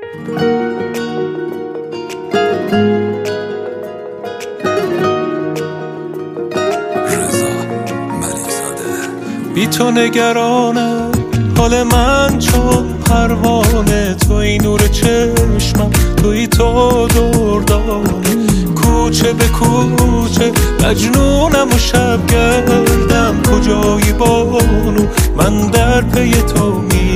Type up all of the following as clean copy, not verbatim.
بی تو نگرانم حال من چون پروانه، توی نور چشمم، توی تو دردانه، کوچه به کوچه مجنونم و شب گردم، کجایی بانو من در پی تو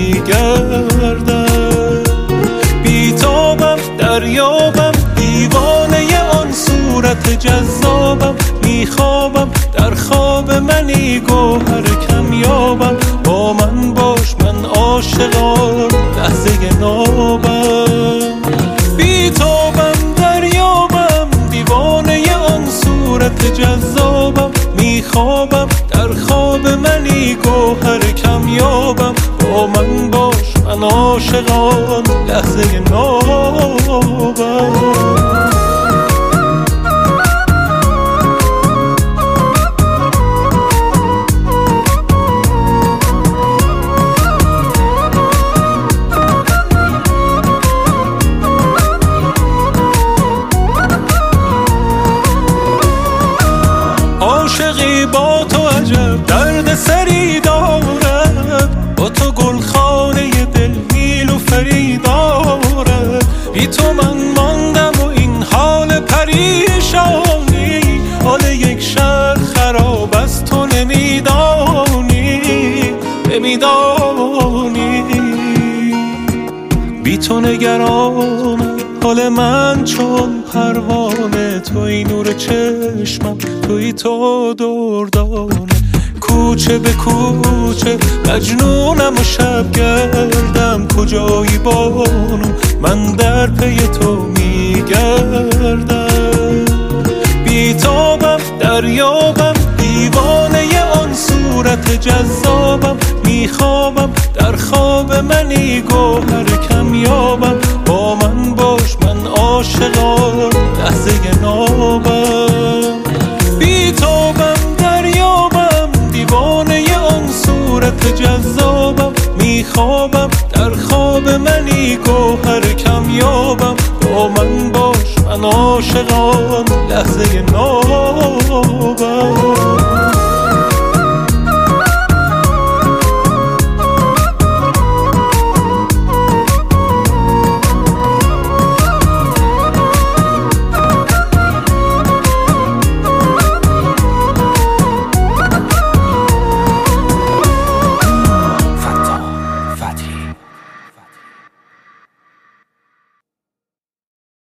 میگردم. بیتابم دریابم دیوانه آن صورت جذابم، میخوابم در خواب منی گوهر کمیابم، با من باش من عاشقان لحظه نابم. بیتابم دریابم دیوانه آن صورت جذابم، میخوابم در خواب منی گوهر کمیابم، با من باش من عاشقان لحظه نابم. عاشقی با تو عجب درد سری دارد، با تو گلخانه دل نیلوفری دارد. بی تو من ماندم و این حال پریشانی، حال یک شهر خراب از تو نمیدانی. بی تو نگرانم حال من چون پروانه، توی نور چشمم، توی تو دردانه، کوچه به کوچه مجنونم و شب گردم، کجایی بانو من در پی تو میگردم. بیتابم دریابم دیوانه آن صورت جذابم، میخوابم در خواب منی گوهر کمیابم، با من باش من عاشقان لحظه نابم. بیتابم دریابم دیوانه آن صورت جذابم، میخوابم در خواب منی گوهر کمیابم، با من باش من عاشقان لحظه نابم.